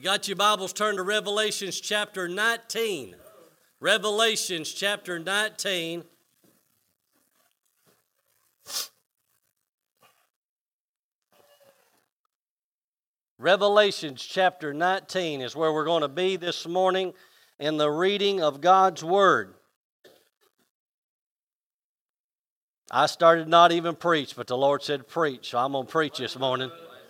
got your Bibles, turn to Revelations chapter 19. Revelations chapter 19. Revelations chapter 19 is where we're going to be this morning in the reading of God's Word. I started not even preach, but the Lord said preach, so I'm going to preach this morning.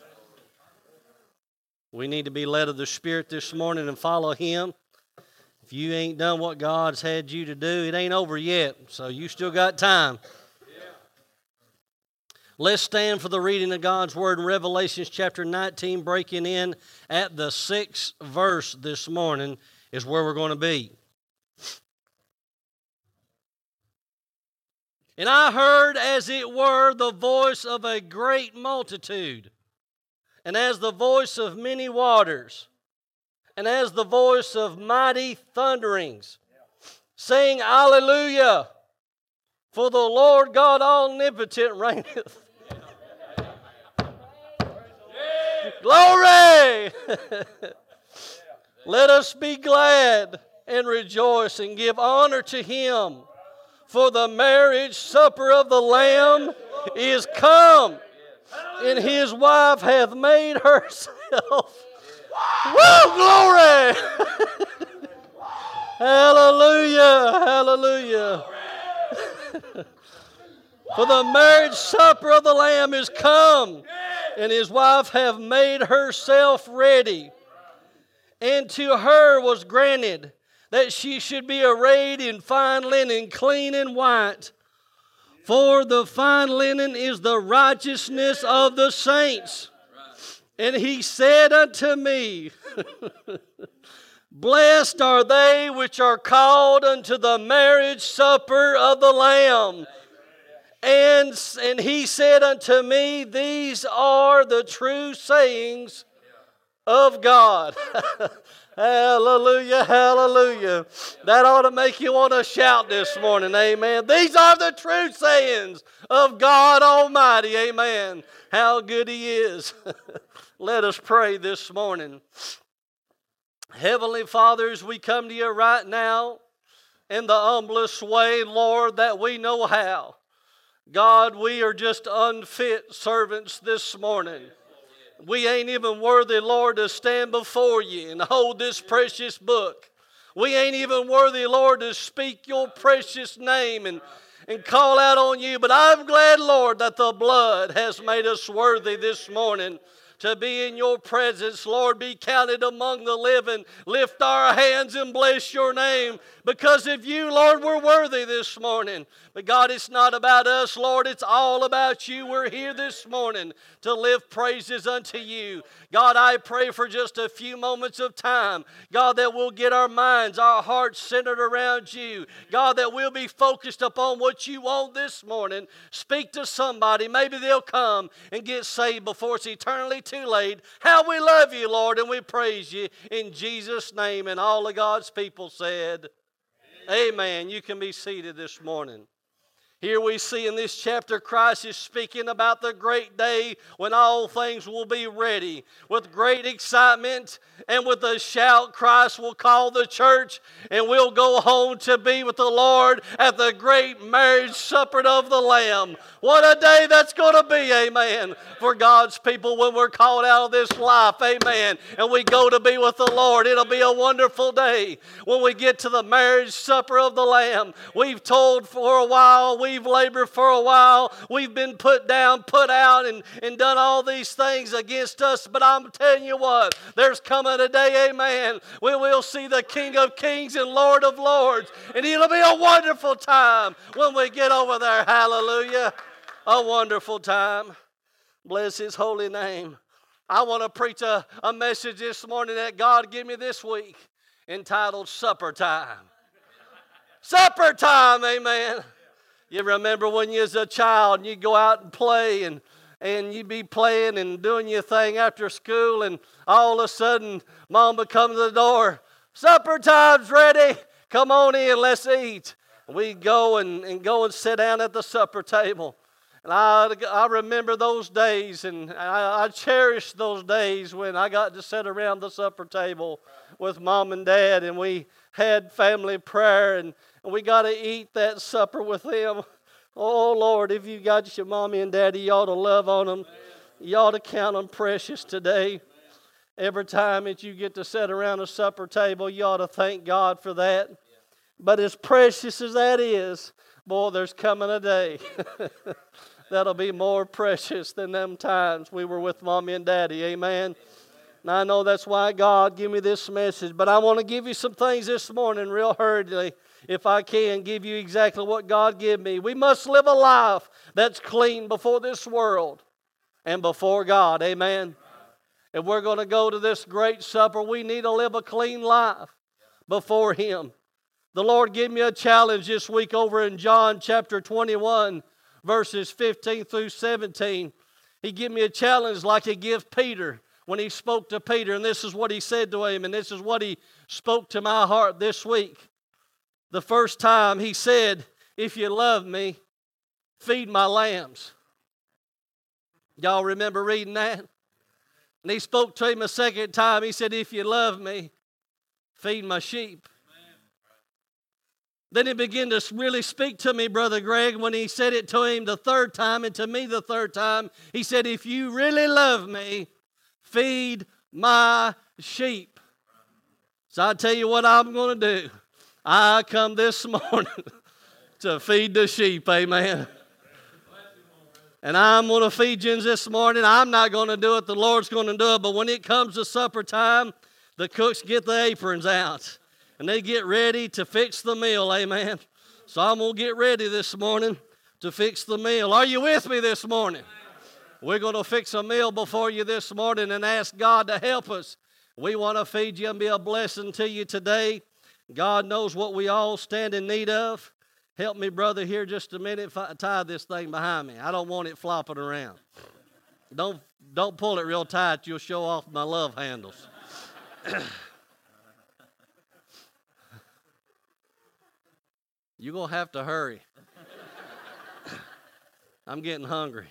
We need to be led of the Spirit this morning and follow Him. If you ain't done what God's had you to do, it ain't over yet, so you still got time. Let's stand for the reading of God's Word in Revelation chapter 19, breaking in at the 6th verse this morning is where we're going to be. And I heard, as it were, the voice of a great multitude, and as the voice of many waters, and as the voice of mighty thunderings, saying, Alleluia, for the Lord God omnipotent reigneth. Glory! Let us be glad and rejoice and give honor to Him, for the marriage supper of the Lamb is come, and His wife hath made herself. Woo! Glory! Hallelujah! Hallelujah! For the marriage supper of the Lamb is come, and His wife hath made herself ready. And to her was granted that she should be arrayed in fine linen, clean and white. For the fine linen is the righteousness of the saints. And He said unto me, Blessed are they which are called unto the marriage supper of the Lamb. And He said unto me, These are the true sayings of God. Hallelujah, hallelujah. That ought to make you want to shout this morning, amen. These are the true sayings of God Almighty, amen. How good He is. Let us pray this morning. Heavenly Father, as we come to You right now in the humblest way, Lord, that we know how. God, we are just unfit servants this morning. We ain't even worthy, Lord, to stand before You and hold this precious book. We ain't even worthy, Lord, to speak Your precious name and call out on You. But I'm glad, Lord, that the blood has made us worthy this morning to be in Your presence. Lord, be counted among the living. Lift our hands and bless Your name. Because of You, Lord, we're worthy this morning. But God, it's not about us, Lord. It's all about You. We're here this morning to lift praises unto You. God, I pray for just a few moments of time, God, that we'll get our minds, our hearts centered around You. God, that we'll be focused upon what You want this morning. Speak to somebody. Maybe they'll come and get saved before it's eternally too late. How we love You, Lord, and we praise You in Jesus' name. And all of God's people said, Amen. You can be seated this morning. Here we see in this chapter, Christ is speaking about the great day when all things will be ready. With great excitement and with a shout, Christ will call the church and we'll go home to be with the Lord at the great marriage supper of the Lamb. What a day that's going to be, amen, for God's people when we're called out of this life, amen, and we go to be with the Lord. It'll be a wonderful day when we get to the marriage supper of the Lamb. We've toiled for a while, we've labored for a while, we've been put down, put out, and done all these things against us, but I'm telling you what, there's coming a day, amen, when we'll see the King of Kings and Lord of Lords, and it'll be a wonderful time when we get over there, hallelujah. A wonderful time. Bless His holy name. I want to preach a message this morning that God gave me this week entitled Supper Time. Supper time, amen. You remember when you was a child and you'd go out and play and you'd be playing and doing your thing after school and all of a sudden Mom would come to the door. Supper time's ready. Come on in, let's eat. We'd go and sit down at the supper table. And I remember those days, and I cherish those days when I got to sit around the supper table with Mom and Dad, and we had family prayer, and we got to eat that supper with them. Oh, Lord, if you got your mommy and daddy, you ought to love on them. You ought to count them precious today. Every time that you get to sit around a supper table, you ought to thank God for that. But as precious as that is, boy, there's coming a day that'll be more precious than them times we were with Mommy and Daddy. Amen. And I know that's why God gave me this message. But I want to give you some things this morning real hurriedly, if I can, give you exactly what God gave me. We must live a life that's clean before this world and before God. Amen. If we're going to go to this great supper, we need to live a clean life before Him. The Lord gave me a challenge this week over in John chapter 21, verses 15 through 17. He gave me a challenge like He gave Peter when He spoke to Peter. And this is what He said to him, and this is what He spoke to my heart this week. The first time He said, "If you love me, feed my lambs." Y'all remember reading that? And He spoke to him a second time. He said, "If you love me, feed my sheep." Then He began to really speak to me, Brother Greg, when He said it to him the third time, and to me the third time. He said, "If you really love me, feed my sheep." So I tell you what I'm going to do. I come this morning to feed the sheep, amen. And I'm going to feed you this morning. I'm not going to do it. The Lord's going to do it. But when it comes to supper time, the cooks get the aprons out. And they get ready to fix the meal, amen. So I'm going to get ready this morning to fix the meal. Are you with me this morning? We're going to fix a meal before you this morning and ask God to help us. We want to feed you and be a blessing to you today. God knows what we all stand in need of. Help me, brother, here just a minute. Tie this thing behind me. I don't want it flopping around. Don't pull it real tight. You'll show off my love handles. You're going to have to hurry. I'm getting hungry.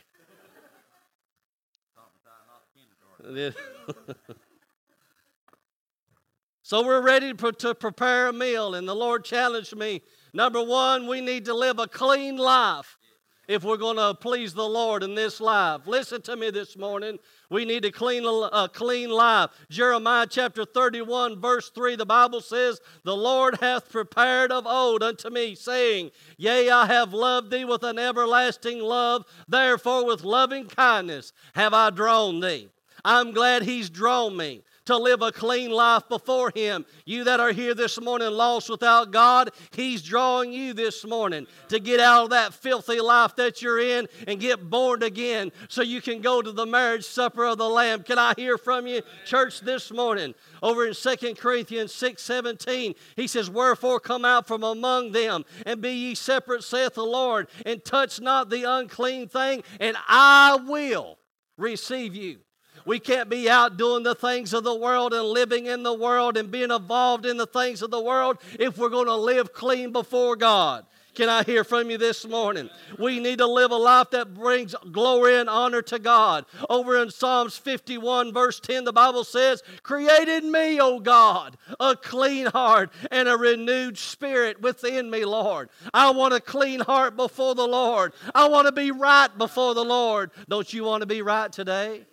So we're ready to prepare a meal, and the Lord challenged me. Number one, we need to live a clean life if we're going to please the Lord in this life. Listen to me this morning. We need a clean life. Jeremiah chapter 31, verse 3, the Bible says, "The Lord hath prepared of old unto me, saying, Yea, I have loved thee with an everlasting love. Therefore with loving kindness have I drawn thee." I'm glad He's drawn me to live a clean life before Him. You that are here this morning lost without God, He's drawing you this morning to get out of that filthy life that you're in and get born again so you can go to the marriage supper of the Lamb. Can I hear from you, church, this morning? Over in 2 Corinthians 6:17, he says, "Wherefore come out from among them, and be ye separate, saith the Lord, and touch not the unclean thing, and I will receive you." We can't be out doing the things of the world and living in the world and being involved in the things of the world if we're going to live clean before God. Can I hear from you this morning? We need to live a life that brings glory and honor to God. Over in Psalms 51, verse 10, the Bible says, "Create in me, O God, a clean heart and a renewed spirit within me, Lord." I want a clean heart before the Lord. I want to be right before the Lord. Don't you want to be right today?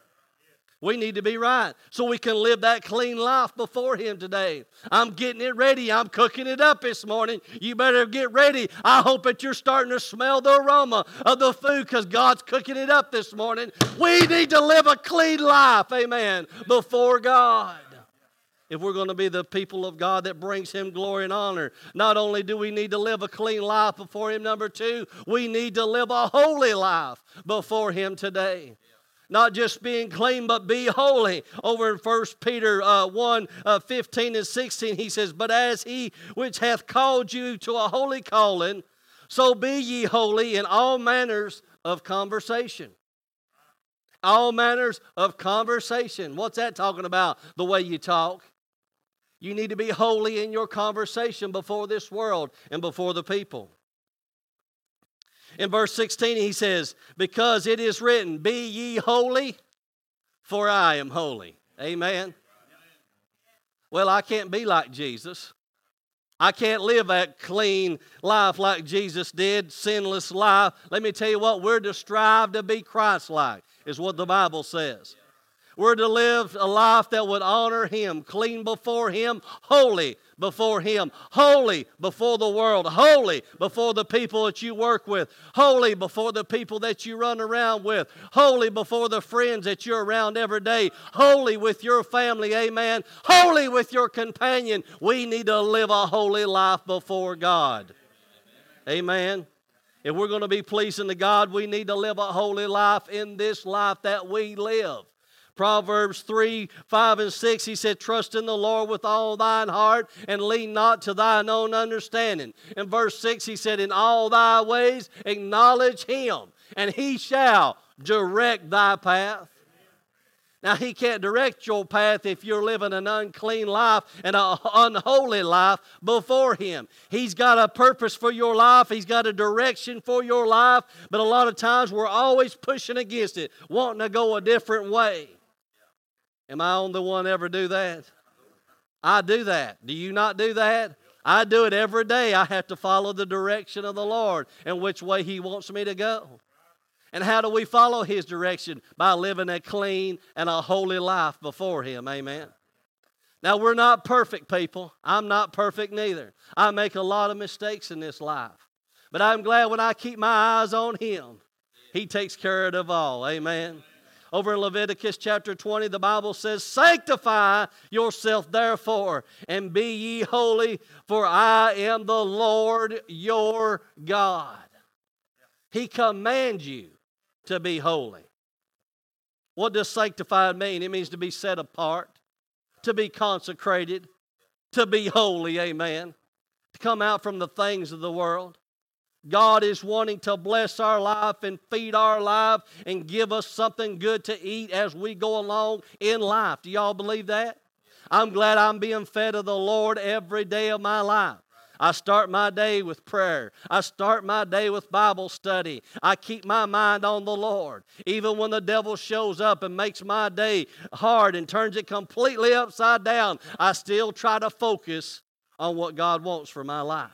We need to be right so we can live that clean life before Him today. I'm getting it ready. I'm cooking it up this morning. You better get ready. I hope that you're starting to smell the aroma of the food because God's cooking it up this morning. We need to live a clean life, amen, before God. If we're going to be the people of God that brings Him glory and honor. Not only do we need to live a clean life before Him, number two, we need to live a holy life before Him today. Not just being clean, but be holy. Over in 1 Peter 1, 15 and 16, he says, "But as He which hath called you to a holy calling, so be ye holy in all manners of conversation." All manners of conversation. What's that talking about? The way you talk. You need to be holy in your conversation before this world and before the people. In verse 16 he says, because it is written, be ye holy, for I am holy. Amen. Well, I can't be like Jesus. I can't live that clean life like Jesus did, sinless life. Let me tell you what, we're to strive to be Christ-like, is what the Bible says. We're to live a life that would honor Him, clean before Him, holy before Him, holy before the world, holy before the people that you work with, holy before the people that you run around with, holy before the friends that you're around every day, holy with your family, amen, holy with your companion. We need to live a holy life before God. Amen. If we're going to be pleasing to God, we need to live a holy life in this life that we live. Proverbs 3, 5, and 6, he said, trust in the Lord with all thine heart and lean not to thine own understanding. In verse 6, he said, in all thy ways acknowledge Him, and He shall direct thy path. Now, He can't direct your path if you're living an unclean life and an unholy life before Him. He's got a purpose for your life. He's got a direction for your life. But a lot of times we're always pushing against it, wanting to go a different way. Am I the only one ever do that? I do that. Do you not do that? I do it every day. I have to follow the direction of the Lord and which way He wants me to go. And how do we follow His direction? By living a clean and a holy life before Him. Amen. Now, we're not perfect people. I'm not perfect neither. I make a lot of mistakes in this life. But I'm glad when I keep my eyes on Him, He takes care of all. Amen. Over in Leviticus chapter 20, the Bible says, sanctify yourself therefore, and be ye holy, for I am the Lord your God. He commands you to be holy. What does sanctified mean? It means to be set apart, to be consecrated, to be holy, amen, to come out from the things of the world. God is wanting to bless our life and feed our life and give us something good to eat as we go along in life. Do y'all believe that? I'm glad I'm being fed of the Lord every day of my life. I start my day with prayer. I start my day with Bible study. I keep my mind on the Lord. Even when the devil shows up and makes my day hard and turns it completely upside down, I still try to focus on what God wants for my life.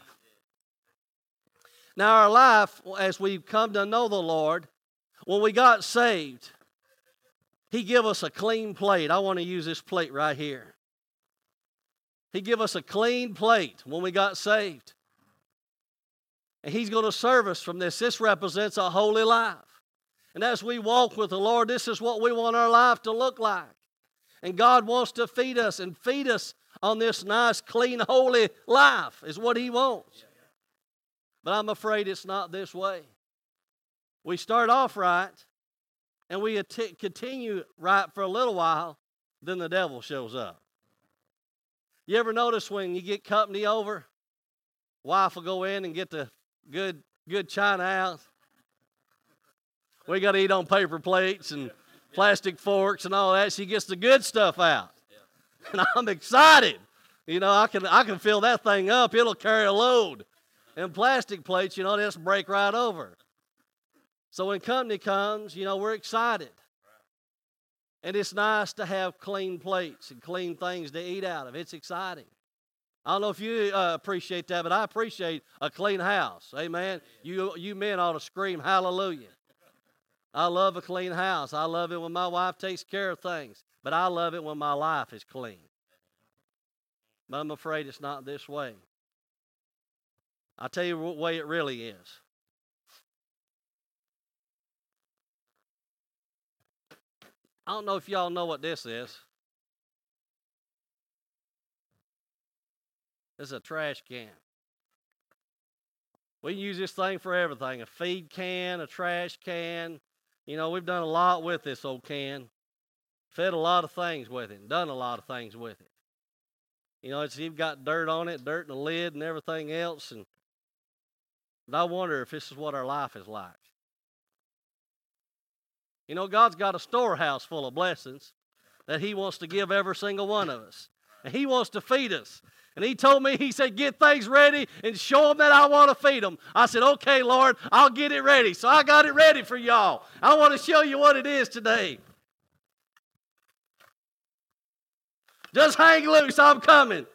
Now, our life, as we've come to know the Lord, when we got saved, He gave us a clean plate. I want to use this plate right here. He gave us a clean plate when we got saved. And He's going to serve us from this. This represents a holy life. And as we walk with the Lord, this is what we want our life to look like. And God wants to feed us on this nice, clean, holy life is what He wants. But I'm afraid it's not this way. We start off right, and we continue right for a little while, then the devil shows up. You ever notice when you get company over, wife will go in and get the good china out. We got to eat on paper plates and plastic forks and all that. She gets the good stuff out. And I'm excited. You know, I can fill that thing up. It'll carry a load. And plastic plates, you know, they'll just break right over. So when company comes, you know, we're excited. And it's nice to have clean plates and clean things to eat out of. It's exciting. I don't know if you appreciate that, but I appreciate a clean house. Amen. You men ought to scream hallelujah. I love a clean house. I love it when my wife takes care of things. But I love it when my life is clean. But I'm afraid it's not this way. I'll tell you what way it really is. I don't know if y'all know what this is. This is a trash can. We can use this thing for everything. A feed can, a trash can. You know, we've done a lot with this old can. Fed a lot of things with it and done a lot of things with it. You know, it's even got dirt on it, dirt in the lid and everything else. But I wonder if this is what our life is like. You know, God's got a storehouse full of blessings that He wants to give every single one of us. And He wants to feed us. And he told me, he said, get things ready and show them that I want to feed them. I said, okay, Lord, I'll get it ready. So I got it ready for y'all. I want to show you what it is today. Just hang loose, I'm coming.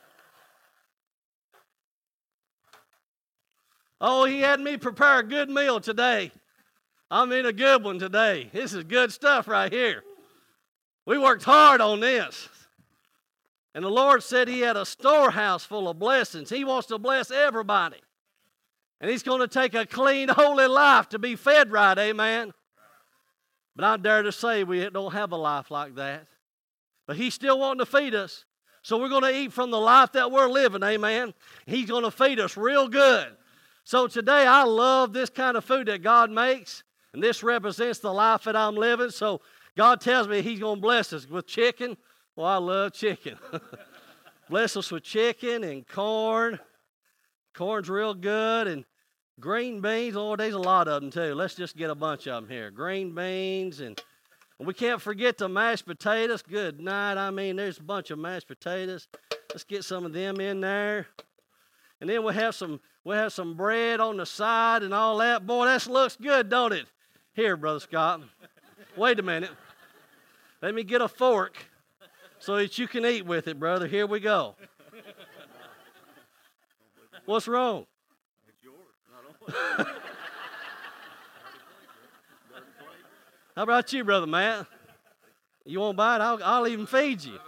Oh, he had me prepare a good meal today. I mean a good one today. This is good stuff right here. We worked hard on this. And the Lord said he had a storehouse full of blessings. He wants to bless everybody. And he's going to take a clean, holy life to be fed right, amen? But I dare to say we don't have a life like that. But he's still wanting to feed us. So we're going to eat from the life that we're living, amen? He's going to feed us real good. So today I love this kind of food that God makes. And this represents the life that I'm living. So God tells me he's going to bless us with chicken. Well, I love chicken. Bless us with chicken and corn. Corn's real good. And green beans. Lord, there's a lot of them too. Let's just get a bunch of them here. Green beans. And we can't forget the mashed potatoes. Good night. I mean, there's a bunch of mashed potatoes. Let's get some of them in there. And then we'll have some bread on the side and all that. Boy, that looks good, don't it? Here, Brother Scott. Wait a minute. Let me get a fork so that you can eat with it, brother. Here we go. What's wrong? It's yours, not on. How about you, Brother Matt? You want to bite? I'll even feed you.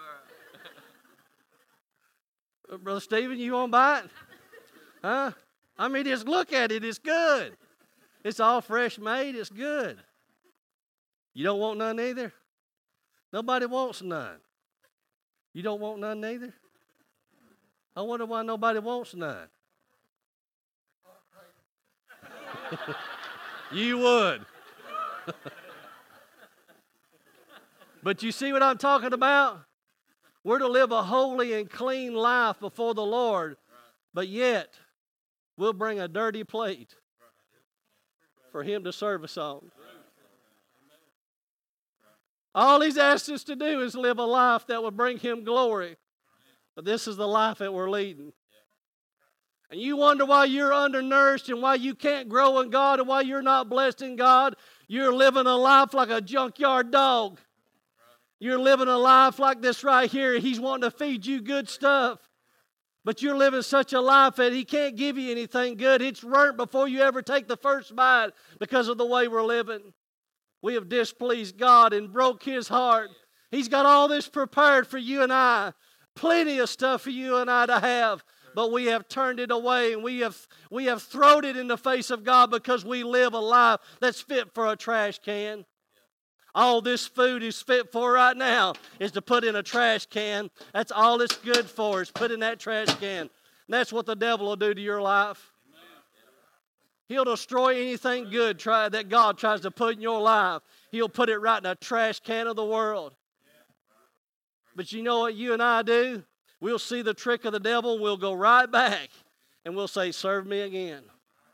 Brother Stephen, you want to bite? Huh? I mean, just look at it. It's good. It's all fresh made. It's good. You don't want none either? Nobody wants none. You don't want none either? I wonder why nobody wants none. You would. But you see what I'm talking about? We're to live a holy and clean life before the Lord, but yet we'll bring a dirty plate for him to serve us on. All he's asked us to do is live a life that will bring him glory. But this is the life that we're leading. And you wonder why you're undernourished and why you can't grow in God and why you're not blessed in God. You're living a life like a junkyard dog. You're living a life like this right here. He's wanting to feed you good stuff. But you're living such a life that he can't give you anything good. It's burnt before you ever take the first bite because of the way we're living. We have displeased God and broke his heart. He's got all this prepared for you and I. Plenty of stuff for you and I to have. But we have turned it away and we have thrown it in the face of God because we live a life that's fit for a trash can. All this food is fit for right now is to put in a trash can. That's all it's good for, is put in that trash can. And that's what the devil will do to your life. He'll destroy anything good that God tries to put in your life. He'll put it right in a trash can of the world. But you know what you and I do? We'll see the trick of the devil, we'll go right back, and we'll say, serve me again.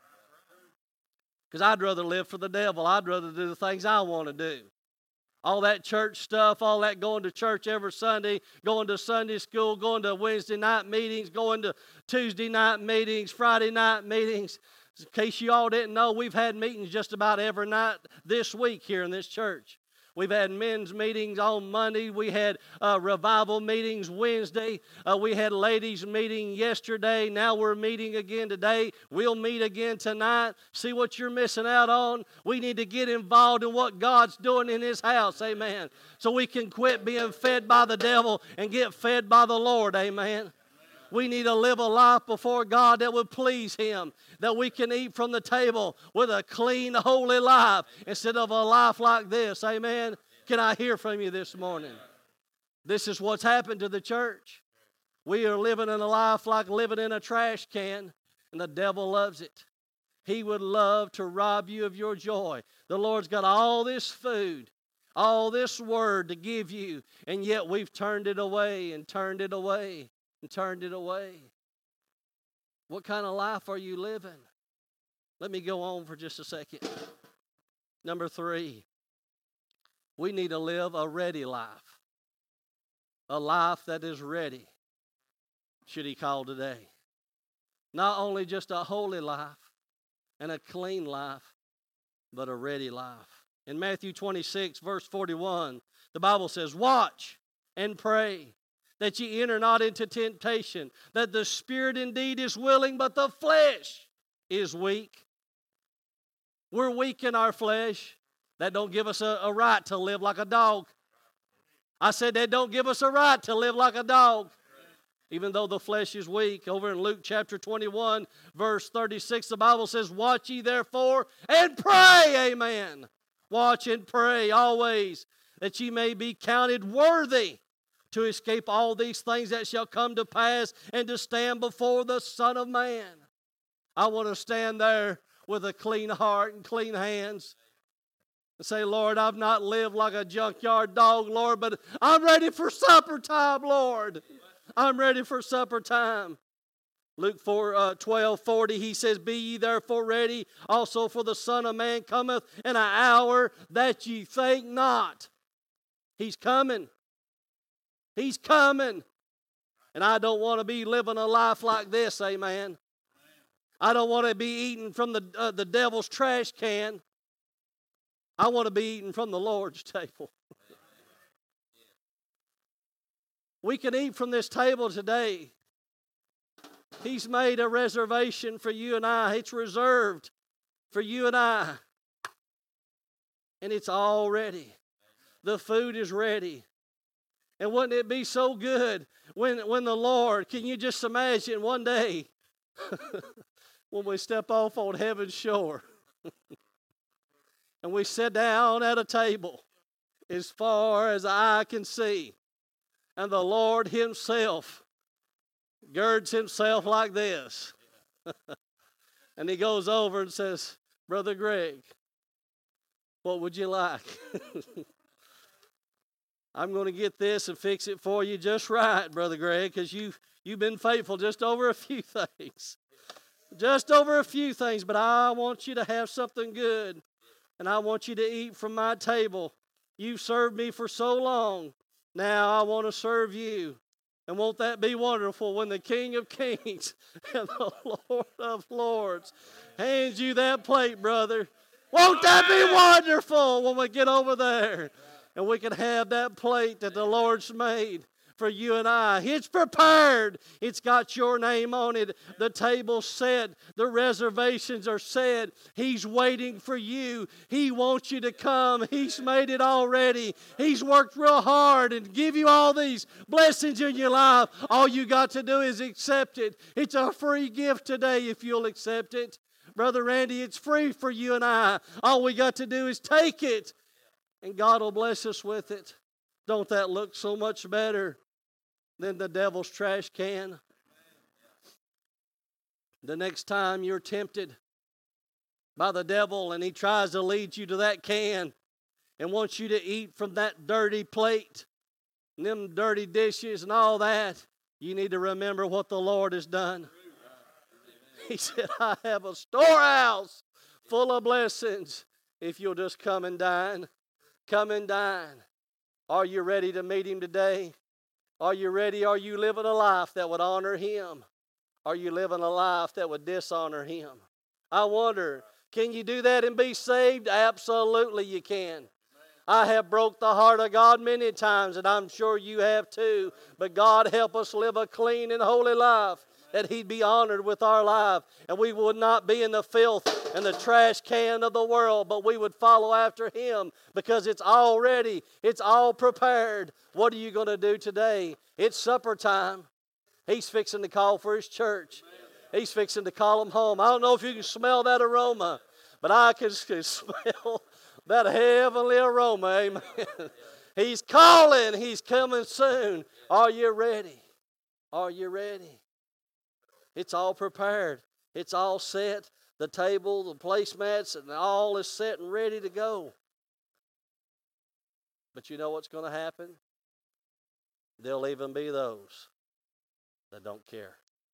Because I'd rather live for the devil. I'd rather do the things I want to do. All that church stuff, all that going to church every Sunday, going to Sunday school, going to Wednesday night meetings, going to Tuesday night meetings, Friday night meetings. In case you all didn't know, we've had meetings just about every night this week here in this church. We've had men's meetings on Monday. We had revival meetings Wednesday. We had ladies meeting yesterday. Now we're meeting again today. We'll meet again tonight. See what you're missing out on? We need to get involved in what God's doing in his house. Amen. So we can quit being fed by the devil and get fed by the Lord. Amen. We need to live a life before God that would please him, that we can eat from the table with a clean, holy life instead of a life like this. Amen? Can I hear from you this morning? This is what's happened to the church. We are living in a life like living in a trash can, and the devil loves it. He would love to rob you of your joy. The Lord's got all this food, all this word to give you, and yet we've turned it away and turned it away. And turned it away. What kind of life are you living? Let me go on for just a second. Number 3, we need to live a ready life. A life that is ready. should he call today. Not only just a holy life and a clean life, but a ready life. In Matthew 26, verse 41, the Bible says, watch and pray that ye enter not into temptation, that the spirit indeed is willing, but the flesh is weak. We're weak in our flesh. That don't give us a right to live like a dog. I said that don't give us a right to live like a dog. Even though the flesh is weak. Over in Luke chapter 21, verse 36, the Bible says, watch ye therefore and pray, amen. Watch and pray always, that ye may be counted worthy to escape all these things that shall come to pass and to stand before the Son of Man. I want to stand there with a clean heart and clean hands and say, Lord, I've not lived like a junkyard dog, Lord, but I'm ready for supper time, Lord. I'm ready for supper time. Luke 12:40, he says, be ye therefore ready also, for the Son of Man cometh in an hour that ye think not. He's coming. He's coming. And I don't want to be living a life like this, amen. I don't want to be eating from the devil's trash can. I want to be eating from the Lord's table. We can eat from this table today. He's made a reservation for you and I. It's reserved for you and I. And it's all ready. The food is ready. And wouldn't it be so good when the Lord, can you just imagine one day when we step off on heaven's shore and we sit down at a table as far as the eye can see, and the Lord himself girds himself like this. And he goes over and says, Brother Greg, what would you like? I'm going to get this and fix it for you just right, Brother Greg, because you've been faithful just over a few things. Just over a few things, but I want you to have something good, and I want you to eat from my table. You've served me for so long. Now I want to serve you. And won't that be wonderful when the King of Kings and the Lord of Lords hands you that plate, brother? Won't that be wonderful when we get over there and we can have that plate that the Lord's made for you and I? It's prepared. It's got your name on it. The table's set. The reservations are set. He's waiting for you. He wants you to come. He's made it already. He's worked real hard and give you all these blessings in your life. All you got to do is accept it. It's a free gift today if you'll accept it. Brother Randy, it's free for you and I. All we got to do is take it, and God will bless us with it. Don't that look so much better than the devil's trash can? The next time you're tempted by the devil and he tries to lead you to that can and wants you to eat from that dirty plate and them dirty dishes and all that, you need to remember what the Lord has done. He said, I have a storehouse full of blessings if you'll just come and dine. Come and dine. Are you ready to meet him today? Are you ready? Are you living a life that would honor him? Are you living a life that would dishonor him? I wonder, can you do that and be saved? Absolutely you can. I have broke the heart of God many times, and I'm sure you have too. But God help us live a clean and holy life, that he'd be honored with our life, and we would not be in the filth and the trash can of the world, but we would follow after him, because it's all ready. It's all prepared. What are you going to do today? It's supper time. He's fixing to call for his church. He's fixing to call them home. I don't know if you can smell that aroma, but I can smell that heavenly aroma. Amen. He's calling. He's coming soon. Are you ready? Are you ready? It's all prepared. It's all set. The table, the placemats, and all is set and ready to go. But you know what's going to happen? There'll even be those that don't care.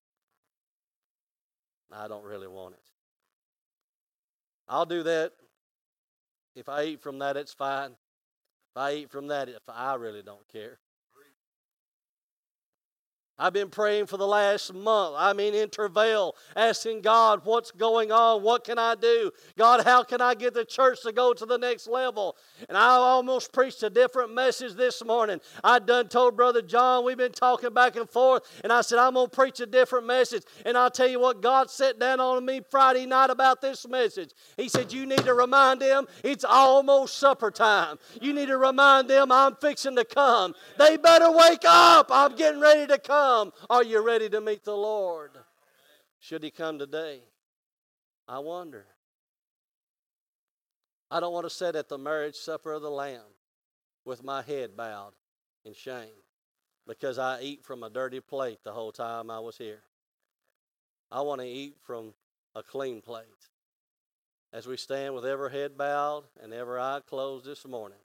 I don't really want it. I'll do that. If I eat from that, it's fine. If I eat from that, if I really don't care. I've been praying for the last month. In travail, asking God, what's going on? What can I do? God, how can I get the church to go to the next level? And I almost preached a different message this morning. I done told Brother John, we've been talking back and forth, and I said, I'm going to preach a different message. And I'll tell you what, God sat down on me Friday night about this message. He said, you need to remind them it's almost supper time. You need to remind them I'm fixing to come. They better wake up. I'm getting ready to come. Are you ready to meet the Lord? Should He come today? I wonder. I don't want to sit at the marriage supper of the Lamb with my head bowed in shame because I eat from a dirty plate the whole time I was here. I want to eat from a clean plate. As we stand with every head bowed and every eye closed this morning,